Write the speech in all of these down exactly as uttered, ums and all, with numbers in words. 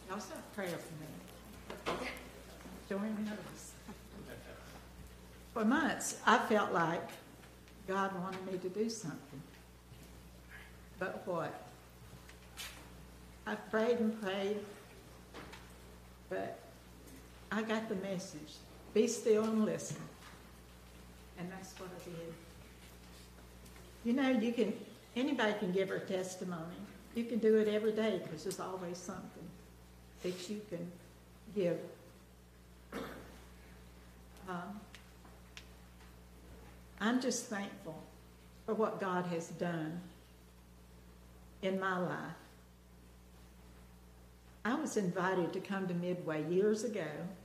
Also pray for me. Don't even notice. For months, I felt like God wanted me to do something. But what? I prayed and prayed, but I got the message. Be still and listen. And that's what I did. You know, you can, anybody can give her testimony. You can do it every day because there's always something that you can give. Um, I'm just thankful for what God has done in my life. I was invited to come to Midway years ago,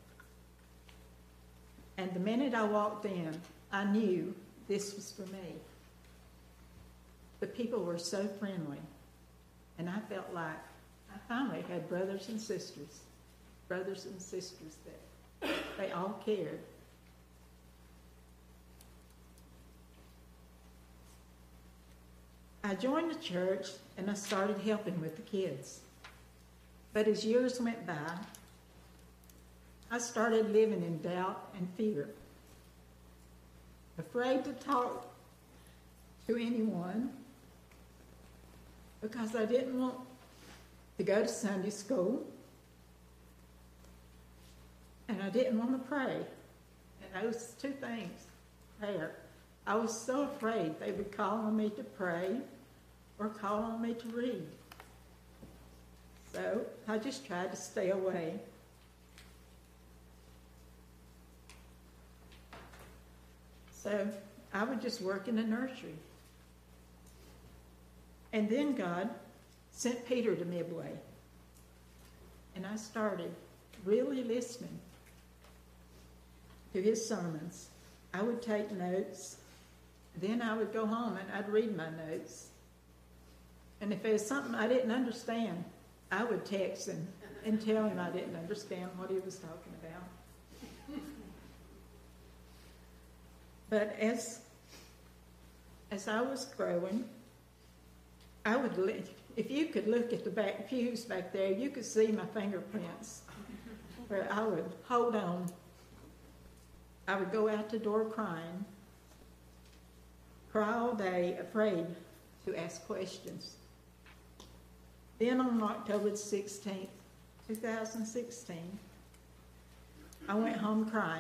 and the minute I walked in, I knew this was for me. The people were so friendly, and I felt like I finally had brothers and sisters, brothers and sisters that they all cared. I joined the church and I started helping with the kids. But as years went by, I started living in doubt and fear, afraid to talk to anyone because I didn't want to go to Sunday school and I didn't want to pray. And those two things, prayer. I was so afraid they would call on me to pray or call on me to read. So I just tried to stay away. So I would just work in the nursery. And then God sent Peter to Midway. And I started really listening to his sermons. I would take notes. Then I would go home and I'd read my notes. And if there was something I didn't understand, I would text him and tell him I didn't understand what he was talking about. But as as I was growing, I would, if you could look at the back pews back there, you could see my fingerprints where I would hold on. I would go out the door crying, cry all day, afraid to ask questions. Then on October sixteenth, two thousand sixteen, I went home crying.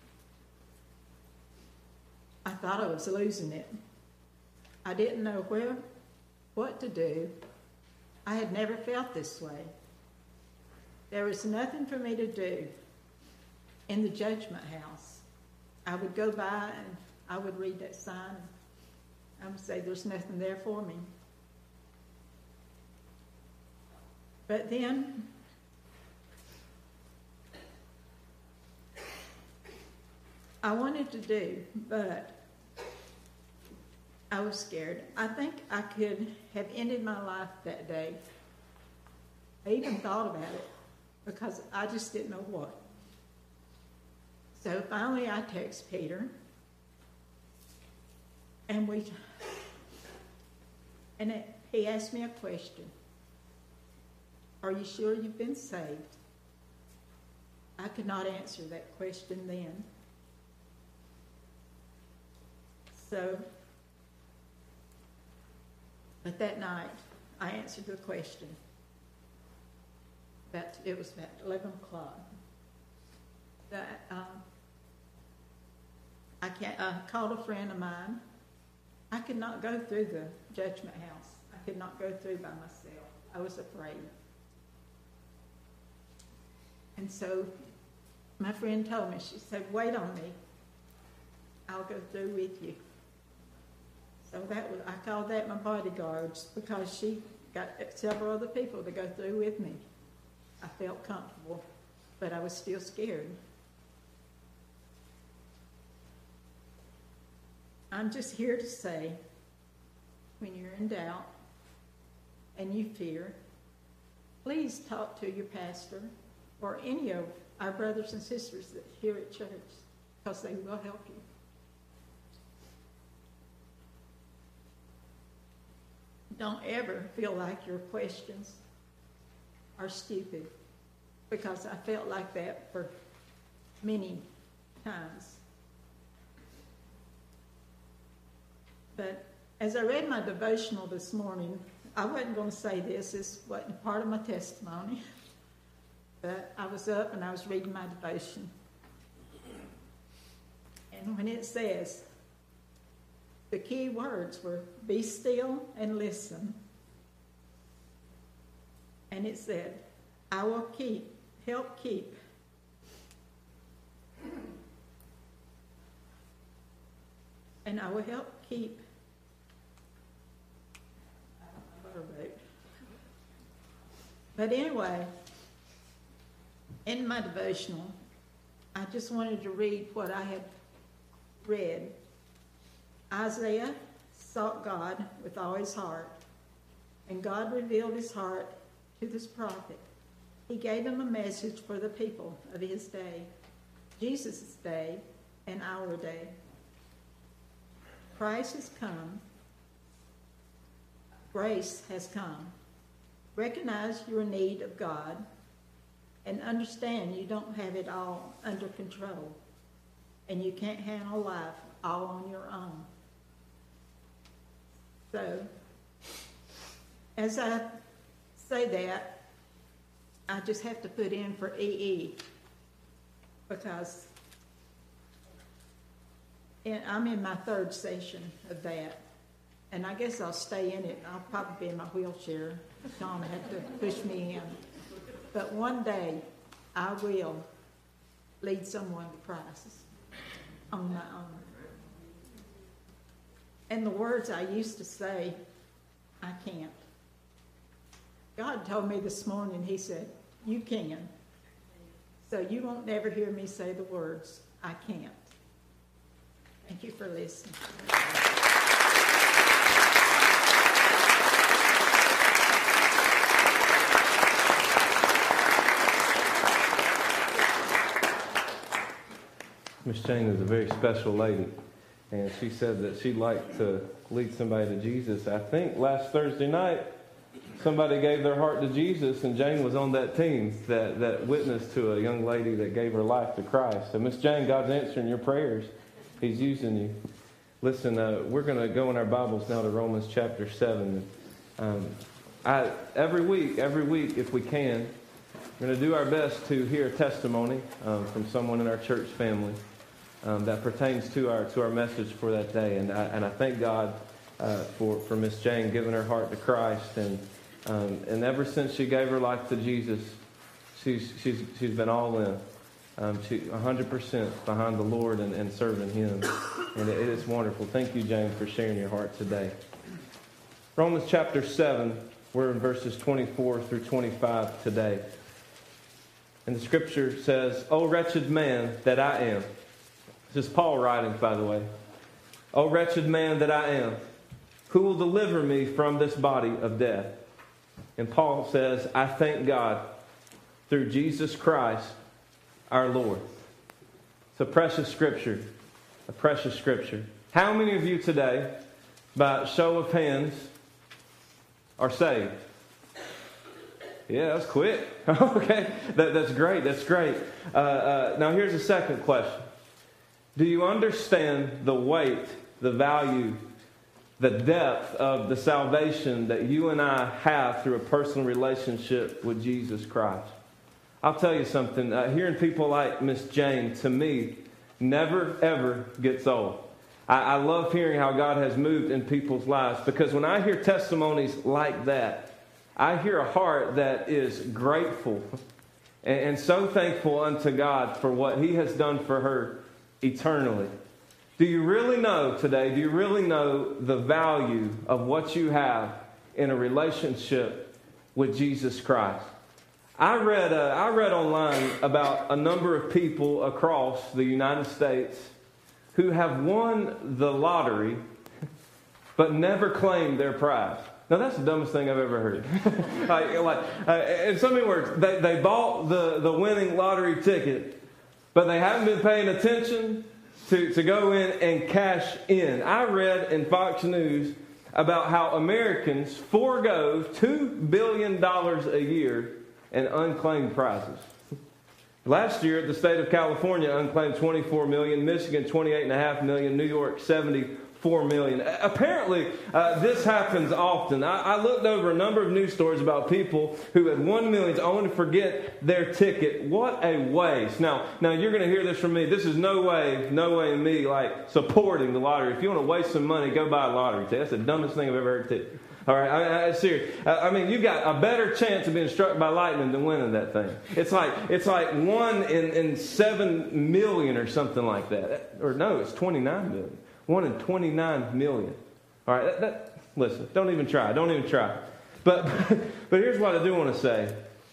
I thought I was losing it. I didn't know where, what to do. I had never felt this way. There was nothing for me to do in the judgment house. I would go by and I would read that sign. I would say, there's nothing there for me. But then, I wanted to do, but I was scared. I think I could have ended my life that day. I even thought about it because I just didn't know what. So finally I text Peter, and we, and it, he asked me a question. Are you sure you've been saved? I could not answer that question then. So, but that night, I answered the question. About, it was about eleven o'clock. That, um, I, can't, I called a friend of mine. I could not go through the judgment house. I could not go through by myself. I was afraid. And so my friend told me, she said, wait on me. I'll go through with you. So that was, I called that my bodyguards because she got several other people to go through with me. I felt comfortable, but I was still scared. I'm just here to say, when you're in doubt and you fear, please talk to your pastor or any of our brothers and sisters that here at church, because they will help you. Don't ever feel like your questions are stupid. because I felt like that for many times. But as I read my devotional this morning, I wasn't going to say this. This wasn't part of my testimony. But I was up and I was reading my devotion. And when it says, the key words were, be still and listen. And it said, I will keep, help keep. And I will help keep. I don't know what I wrote. But anyway, in my devotional, I just wanted to read what I had read. Isaiah sought God with all his heart, and God revealed his heart to this prophet. He gave him a message for the people of his day, Jesus' day and our day. Christ has come. Grace has come. Recognize your need of God and understand you don't have it all under control and you can't handle life all on your own. So, as I say that, I just have to put in for E E because in, I'm in my third session of that. And I guess I'll stay in it. I'll probably be in my wheelchair. Tom had to push me in. But one day, I will lead someone to Christ on my own. And the words I used to say, I can't. God told me this morning, he said, you can. So you won't never hear me say the words, I can't. Thank you for listening. Miss Jane is a very special lady, and she said that she'd like to lead somebody to Jesus. I think last Thursday night, somebody gave their heart to Jesus, and Jane was on that team that, that witnessed to a young lady that gave her life to Christ. So, Miss Jane, God's answering your prayers. He's using you. Listen, uh, we're going to go in our Bibles now to Romans chapter seven. Um, I, every week, every week, if we can, we're going to do our best to hear a testimony um, from someone in our church family um, that pertains to our to our message for that day. And I, and I thank God uh, for, for Miss Jane giving her heart to Christ. And um, and ever since she gave her life to Jesus, she's she's she's been all in. Um, she one hundred percent behind the Lord and, and serving Him. And it, it is wonderful. Thank you, Jane, for sharing your heart today. Romans chapter seven, we're in verses twenty-four through twenty-five today. And the scripture says, O wretched man that I am. This is Paul writing, by the way. O wretched man that I am, who will deliver me from this body of death? And Paul says, I thank God through Jesus Christ our Lord. It's a precious scripture. A precious scripture. How many of you today, by show of hands, are saved? Yeah, that's quick. Okay, that, that's great. That's great. Uh, uh, now here's a second question. Do you understand the weight, the value, the depth of the salvation that you and I have through a personal relationship with Jesus Christ? I'll tell you something. Uh, hearing people like Miss Jane, to me, never, ever gets old. I, I love hearing how God has moved in people's lives, because when I hear testimonies like that, I hear a heart that is grateful and, and so thankful unto God for what He has done for her eternally. Do you really know today, do you really know the value of what you have in a relationship with Jesus Christ? I read, uh, I read online about a number of people across the United States who have won the lottery but never claimed their prize. Now, that's the dumbest thing I've ever heard. like, like, uh, in so many words, they, they bought the, the winning lottery ticket, but they haven't been paying attention to, to go in and cash in. I read in Fox News about how Americans forego two billion dollars a year in unclaimed prizes. Last year, the state of California unclaimed twenty-four million, Michigan twenty-eight point five million, New York seventy-four million. Apparently, uh, this happens often. I, I looked over a number of news stories about people who had won millions only to forget their ticket. What a waste. Now, now you're going to hear this from me. This is no way, no way in me like supporting the lottery. If you want to waste some money, go buy a lottery ticket. That's the dumbest thing I've ever heard too. All right, I, I, serious. I, I mean, you've got a better chance of being struck by lightning than winning that thing. It's like it's like one in, in seven million or something like that. Or no, it's twenty-nine million. One in twenty-nine million. All right, that, that, listen, don't even try. Don't even try. But but here's what I do want to say.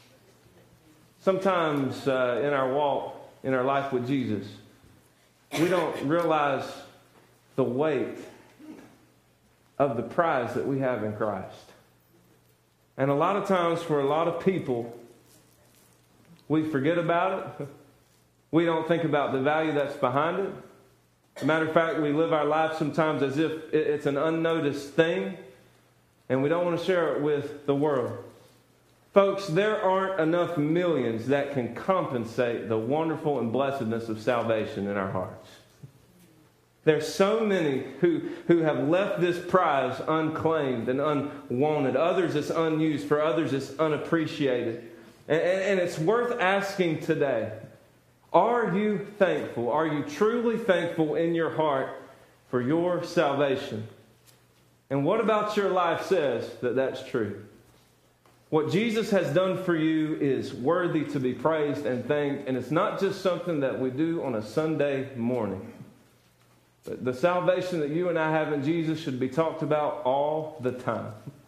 Sometimes uh, in our walk, in our life with Jesus, we don't realize the weight of the prize that we have in Christ. And a lot of times for a lot of people, we forget about it. We don't think about the value that's behind it. As a matter of fact, we live our life sometimes as if it's an unnoticed thing, and we don't want to share it with the world. Folks, there aren't enough millions that can compensate the wonderful and blessedness of salvation in our hearts. There's so many who, who have left this prize unclaimed and unwanted. Others it's unused. For others it's unappreciated. And, and, and it's worth asking today, are you thankful? Are you truly thankful in your heart for your salvation? And what about your life says that that's true? What Jesus has done for you is worthy to be praised and thanked. And it's not just something that we do on a Sunday morning. The salvation that you and I have in Jesus should be talked about all the time.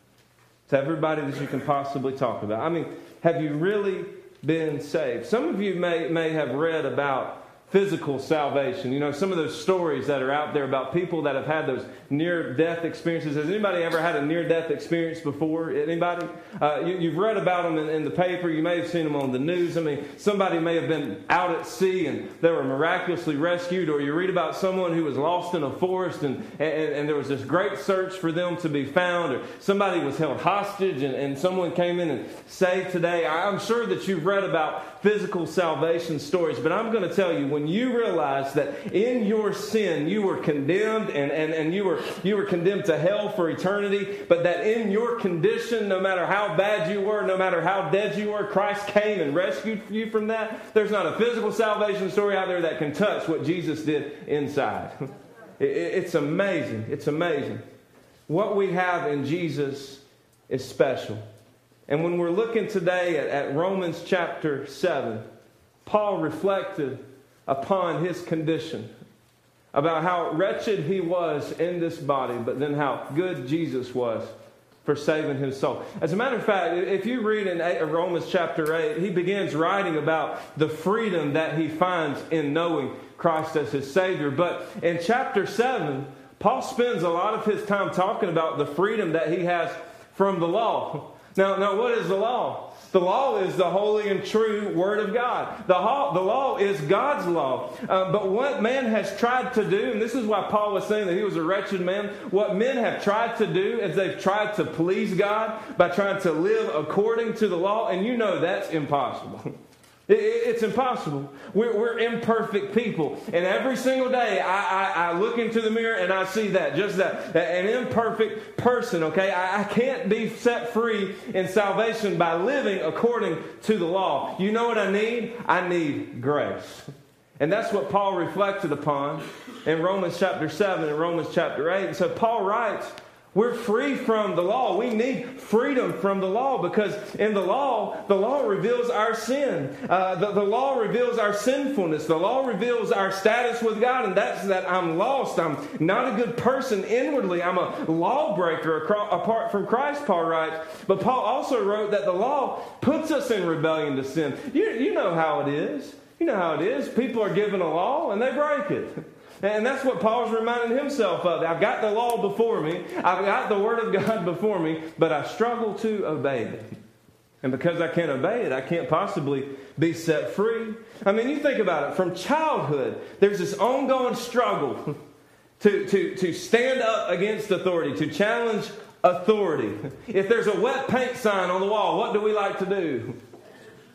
To everybody that you can possibly talk about. I mean, have you really been saved? Some of you may, may have read about physical salvation. You know, some of those stories that are out there about people that have had those near-death experiences. Has anybody ever had a near-death experience before? Anybody? Uh, you, you've read about them in, in the paper. You may have seen them on the news. I mean, somebody may have been out at sea and they were miraculously rescued. Or you read about someone who was lost in a forest and, and, and there was this great search for them to be found. Or somebody was held hostage and, and someone came in and saved today. I'm sure that you've read about physical salvation stories. But I'm going to tell you, when you realize that in your sin you were condemned and, and, and you were you were condemned to hell for eternity, but that in your condition, no matter how bad you were, no matter how dead you were, Christ came and rescued you from that. There's not a physical salvation story out there that can touch what Jesus did inside. it, it's amazing. It's amazing. What we have in Jesus is special. And when we're looking today at, at Romans chapter seven, Paul reflected upon his condition, about how wretched he was in this body, but then how good Jesus was for saving his soul. As a matter of fact, if you read in Romans chapter eight, he begins writing about the freedom that he finds in knowing Christ as his Savior. But in chapter seven, Paul spends a lot of his time talking about the freedom that he has from the law. Now, now what is the law? The law is the holy and true Word of God. The, ho- the law is God's law. Uh, but what man has tried to do, and this is why Paul was saying that he was a wretched man, what men have tried to do is they've tried to please God by trying to live according to the law, and you know that's impossible. It's impossible. We're, we're imperfect people. And every single day I, I, I look into the mirror and I see that. Just that. An imperfect person, okay? I, I can't be set free in salvation by living according to the law. You know what I need? I need grace. And that's what Paul reflected upon in Romans chapter seven and Romans chapter eight. And so Paul writes, we're free from the law. We need freedom from the law because in the law, the law reveals our sin. Uh, the, the law reveals our sinfulness. The law reveals our status with God, and that's that I'm lost. I'm not a good person inwardly. I'm a lawbreaker apart from Christ, Paul writes. But Paul also wrote that the law puts us in rebellion to sin. You, you know how it is. You know how it is. People are given a law, and they break it. And that's what Paul's reminding himself of. I've got the law before me. I've got the Word of God before me, but I struggle to obey it. And because I can't obey it, I can't possibly be set free. I mean, you think about it. From childhood, there's this ongoing struggle to, to, to stand up against authority, to challenge authority. If there's a wet paint sign on the wall, what do we like to do?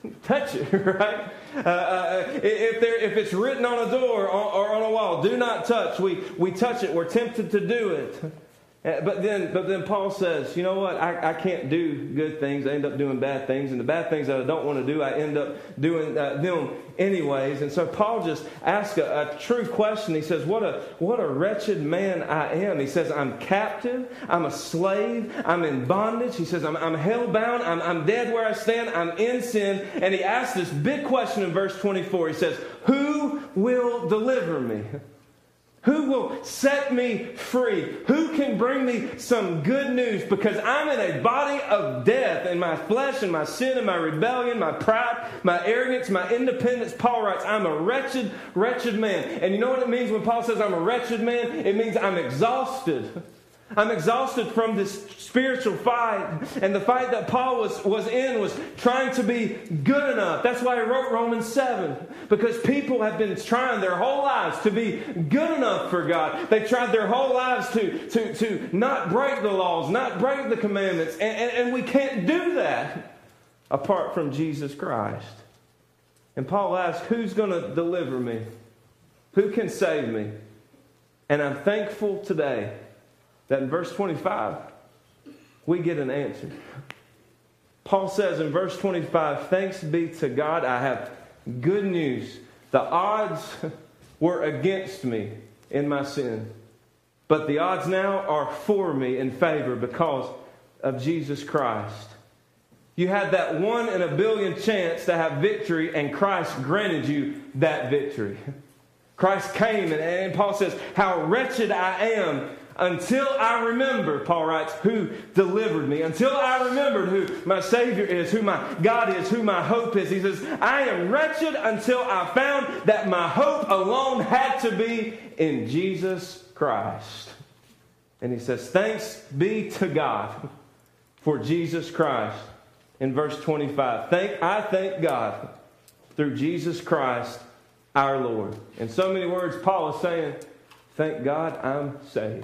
touch it, right? Uh, uh, if there, if it's written on a door or, or on a wall, do not touch. We we touch it. We're tempted to do it. Uh, but then, but then Paul says, you know what? I, I can't do good things. I end up doing bad things, and the bad things that I don't want to do, I end up doing uh, them anyways. And so Paul just asks a, a true question. He says, "What a what a wretched man I am." He says, "I'm captive. I'm a slave. I'm in bondage." He says, "I'm I'm hell-bound. I'm I'm dead where I stand. I'm in sin." And he asks this big question in verse twenty-four. He says, "Who will deliver me? Who will set me free? Who can bring me some good news? Because I'm in a body of death, in my flesh and my sin and my rebellion, my pride, my arrogance, my independence." Paul writes, "I'm a wretched, wretched man." And you know what it means when Paul says I'm a wretched man? It means I'm exhausted. I'm exhausted from this spiritual fight. And the fight that Paul was, was in was trying to be good enough. That's why he wrote Romans seven. Because people have been trying their whole lives to be good enough for God. They tried their whole lives to, to, to not break the laws, not break the commandments. And, and, and we can't do that apart from Jesus Christ. And Paul asks, who's going to deliver me? Who can save me? And I'm thankful today that in verse twenty-five, we get an answer. Paul says in verse twenty-five, "Thanks be to God, I have good news. The odds were against me in my sin, but the odds now are for me in favor because of Jesus Christ." You had that one in a billion chance to have victory, and Christ granted you that victory. Christ came, and, and Paul says, "How wretched I am. Until I remember," Paul writes, "who delivered me. Until I remembered who my Savior is, who my God is, who my hope is." He says, "I am wretched until I found that my hope alone had to be in Jesus Christ." And he says, "Thanks be to God for Jesus Christ." In verse twenty-five, thank I thank God through Jesus Christ our Lord. In so many words, Paul is saying, thank God I'm saved.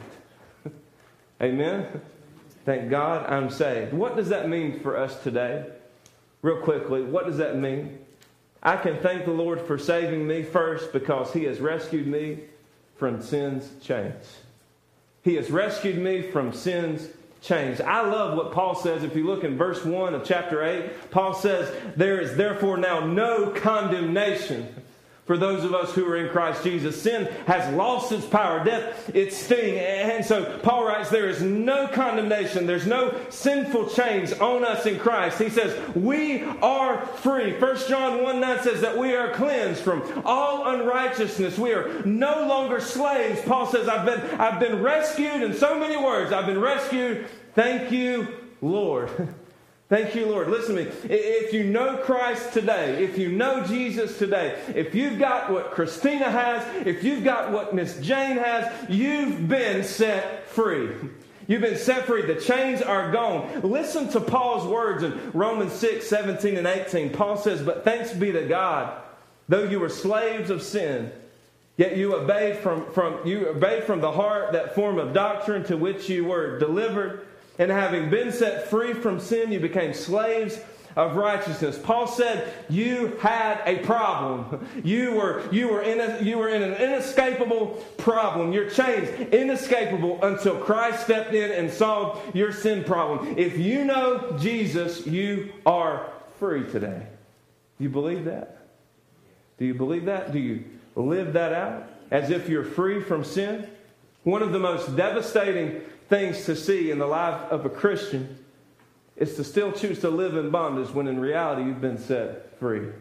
Amen? Thank God I'm saved. What does that mean for us today? Real quickly, what does that mean? I can thank the Lord for saving me first because He has rescued me from sin's chains. He has rescued me from sin's chains. I love what Paul says. If you look in verse one of chapter eight, Paul says, "There is therefore now no condemnation for those of us who are in Christ Jesus." Sin has lost its power, death, its sting. And so Paul writes, there is no condemnation. There's no sinful chains on us in Christ. He says, we are free. First John one nine says that we are cleansed from all unrighteousness. We are no longer slaves. Paul says, I've been, I've been rescued in so many words. I've been rescued. Thank you, Lord. Thank you, Lord. Listen to me. If you know Christ today, if you know Jesus today, if you've got what Christina has, if you've got what Miss Jane has, you've been set free. You've been set free. The chains are gone. Listen to Paul's words in Romans six, seventeen and eighteen. Paul says, "But thanks be to God, though you were slaves of sin, yet you obeyed from, from, you obeyed from the heart that form of doctrine to which you were delivered. And having been set free from sin, you became slaves of righteousness." Paul said, you had a problem. You were, you were, in, a, you were in an inescapable problem. Your chains, inescapable until Christ stepped in and solved your sin problem. If you know Jesus, you are free today. Do you believe that? Do you believe that? Do you live that out as if you're free from sin? One of the most devastating things to see in the life of a Christian is to still choose to live in bondage when in reality you've been set free. Amen.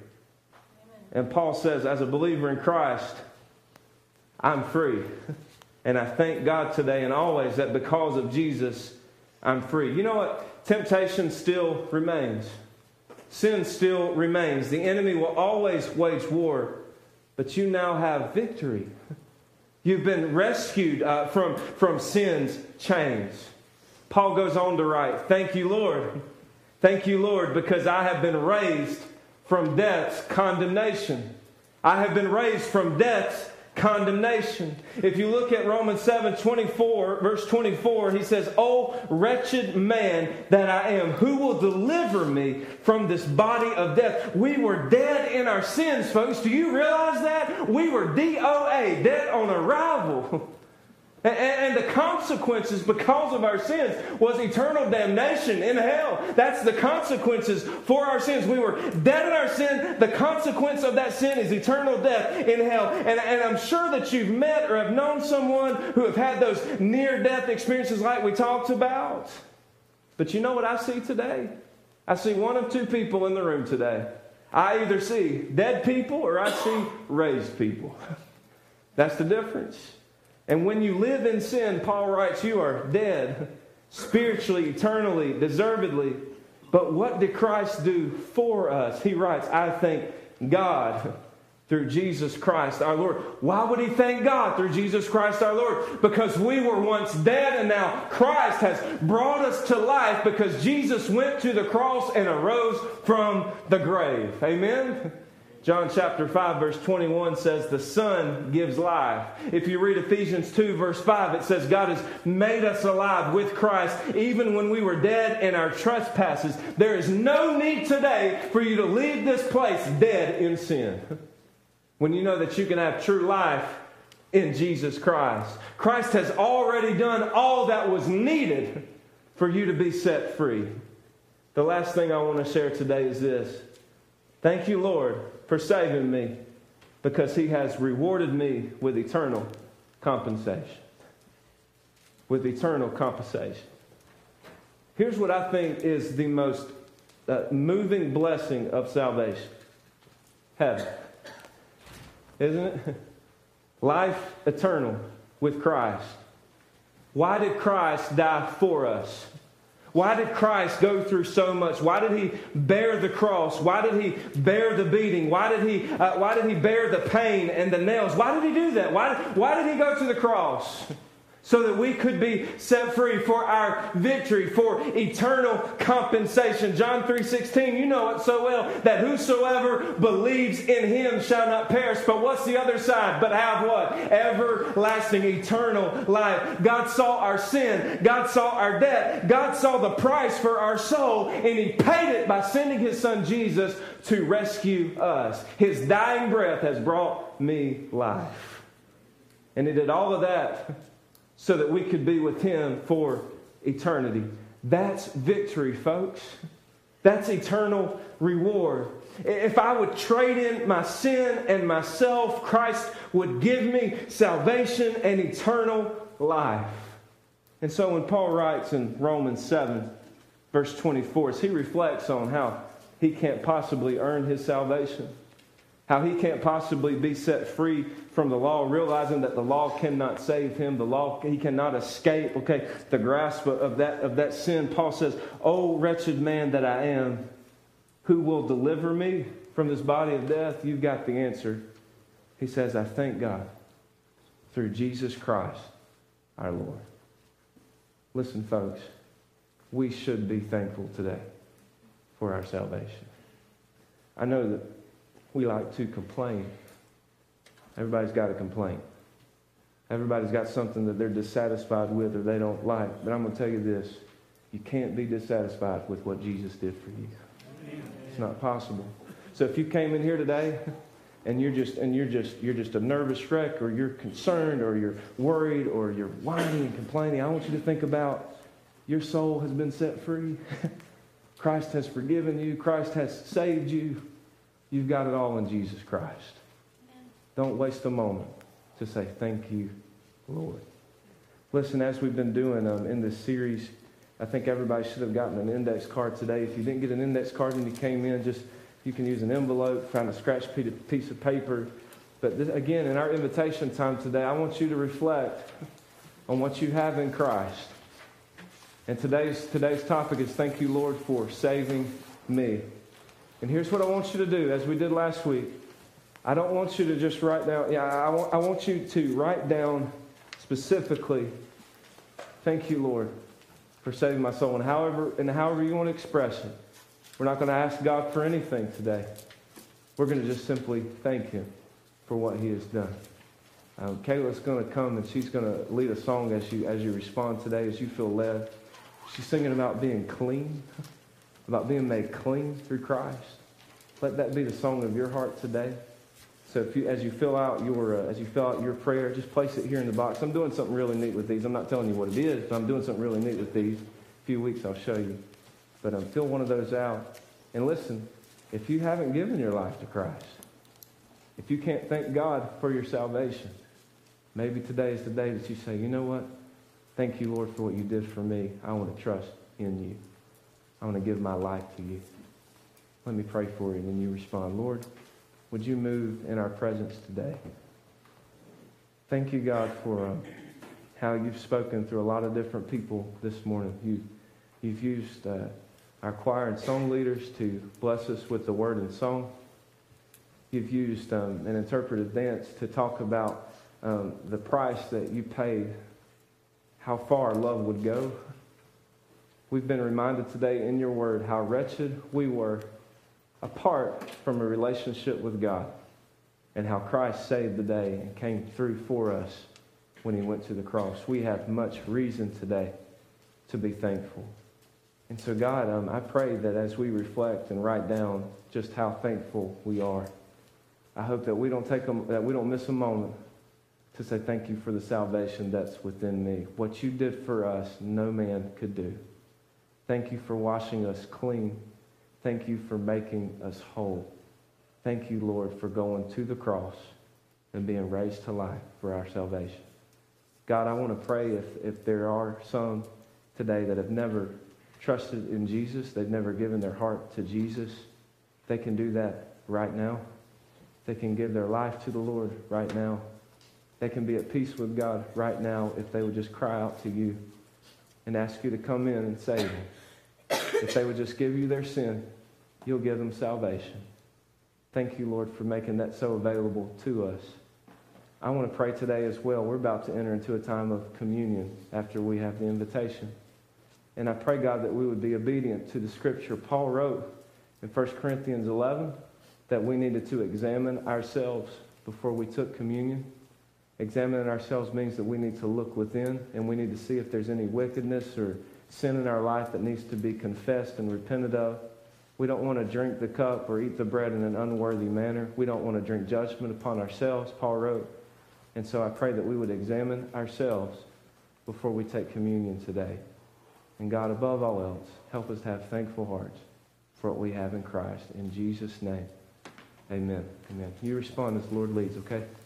And Paul says, as a believer in Christ, I'm free. And I thank God today and always that because of Jesus, I'm free. You know what? Temptation still remains. Sin still remains. The enemy will always wage war, but you now have victory. You've been rescued uh, from, from sin's chains. Paul goes on to write, thank you, Lord. Thank you, Lord, because I have been raised from death's condemnation. I have been raised from death's condemnation. If you look at Romans seven twenty-four, verse twenty-four, he says, "O wretched man that I am, who will deliver me from this body of death?" We were dead in our sins, folks. Do you realize that? We were D O A, dead on arrival. And the consequences because of our sins was eternal damnation in hell. That's the consequences for our sins. We were dead in our sin. The consequence of that sin is eternal death in hell. And, and I'm sure that you've met or have known someone who have had those near-death experiences like we talked about. But you know what I see today? I see one of two people in the room today. I either see dead people or I see raised people. That's the difference. And when you live in sin, Paul writes, you are dead, spiritually, eternally, deservedly. But what did Christ do for us? He writes, I thank God through Jesus Christ our Lord. Why would he thank God through Jesus Christ our Lord? Because we were once dead and now Christ has brought us to life because Jesus went to the cross and arose from the grave. Amen? John chapter five verse twenty-one says the Son gives life. If you read Ephesians two verse five, it says God has made us alive with Christ even when we were dead in our trespasses. There is no need today for you to leave this place dead in sin. When you know that you can have true life in Jesus Christ. Christ has already done all that was needed for you to be set free. The last thing I want to share today is this. Thank you, Lord, for saving me because he has rewarded me with eternal compensation. With eternal compensation. Here's what I think is the most uh, moving blessing of salvation. Heaven. Isn't it? Life eternal with Christ. Why did Christ die for us? Why did Christ go through so much? Why did he bear the cross? Why did he bear the beating? Why did he, uh, why did he bear the pain and the nails? Why did he do that? Why, why did he go to the cross? So that we could be set free for our victory, for eternal compensation. John three sixteen, you know it so well, that whosoever believes in him shall not perish. But what's the other side? But have what? Everlasting, eternal life. God saw our sin. God saw our debt. God saw the price for our soul. And he paid it by sending his son Jesus to rescue us. His dying breath has brought me life. And he did all of that so that we could be with him for eternity. That's victory, folks. That's eternal reward. If I would trade in my sin and myself, Christ would give me salvation and eternal life. And so when Paul writes in Romans seven, verse twenty-four, as he reflects on how he can't possibly earn his salvation, how he can't possibly be set free from the law, realizing that the law cannot save him. The law, he cannot escape, okay, the grasp of that, of that sin. Paul says, "O wretched man that I am, who will deliver me from this body of death?" You've got the answer. He says, "I thank God through Jesus Christ our Lord." Listen, folks, we should be thankful today for our salvation. I know that we like to complain. Everybody's got a complaint. Everybody's got something that they're dissatisfied with or they don't like. But I'm going to tell you this. You can't be dissatisfied with what Jesus did for you. It's not possible. So if you came in here today and you're just and you're just you're just a nervous wreck, or you're concerned, or you're worried, or you're whining and complaining, I want you to think about your soul has been set free. Christ has forgiven you. Christ has saved you. You've got it all in Jesus Christ. Amen. Don't waste a moment to say, "Thank you, Lord." Listen, as we've been doing um, in this series, I think everybody should have gotten an index card today. If you didn't get an index card when you came in, just you can use an envelope, find a scratch piece of paper. But this, again, in our invitation time today, I want you to reflect on what you have in Christ. And today's today's topic is, "Thank you, Lord, for saving me." And here's what I want you to do, as we did last week. I don't want you to just write down, yeah, I want, I want you to write down specifically, "Thank you, Lord, for saving my soul," and however, and however you want to express it. We're not going to ask God for anything today. We're going to just simply thank him for what he has done. Um, Kayla's going to come and she's going to lead a song as you as you respond today, as you feel led. She's singing about being clean, about being made clean through Christ. Let that be the song of your heart today. So if you, as you fill out your uh, as you fill out your prayer, just place it here in the box. I'm doing something really neat with these. I'm not telling you what it is, but I'm doing something really neat with these. In a few weeks I'll show you. But um, fill one of those out. And listen, if you haven't given your life to Christ, if you can't thank God for your salvation, maybe today is the day that you say, you know what? Thank you, Lord, for what you did for me. I want to trust in you. I want to give my life to you. Let me pray for you, and then you respond. Lord, would you move in our presence today? Thank you, God, for um, how you've spoken through a lot of different people this morning. You, you've used uh, our choir and song leaders to bless us with the word and song. You've used um, an interpretive dance to talk about um, the price that you paid, how far love would go. We've been reminded today in your word how wretched we were apart from a relationship with God, and how Christ saved the day and came through for us when he went to the cross. We have much reason today to be thankful. And so, God, um, I pray that as we reflect and write down just how thankful we are, I hope that we don't take a, that we don't miss a moment to say thank you for the salvation that's within me. What you did for us, no man could do. Thank you for washing us clean. Thank you for making us whole. Thank you, Lord, for going to the cross and being raised to life for our salvation. God, I want to pray if, if there are some today that have never trusted in Jesus, they've never given their heart to Jesus, they can do that right now. They can give their life to the Lord right now. They can be at peace with God right now if they would just cry out to you and ask you to come in and save them. If they would just give you their sin, you'll give them salvation. Thank you, Lord, for making that so available to us. I want to pray today as well. We're about to enter into a time of communion after we have the invitation. And I pray, God, that we would be obedient to the scripture. Paul wrote in First Corinthians eleven that we needed to examine ourselves before we took communion. Examining ourselves means that we need to look within and we need to see if there's any wickedness or sin in our life that needs to be confessed and repented of. We don't want to drink the cup or eat the bread in an unworthy manner. We don't want to drink judgment upon ourselves, Paul wrote. And so I pray that we would examine ourselves before we take communion today. And God, above all else, help us to have thankful hearts for what we have in Christ. In Jesus' name, amen. Amen. You respond as the Lord leads, okay?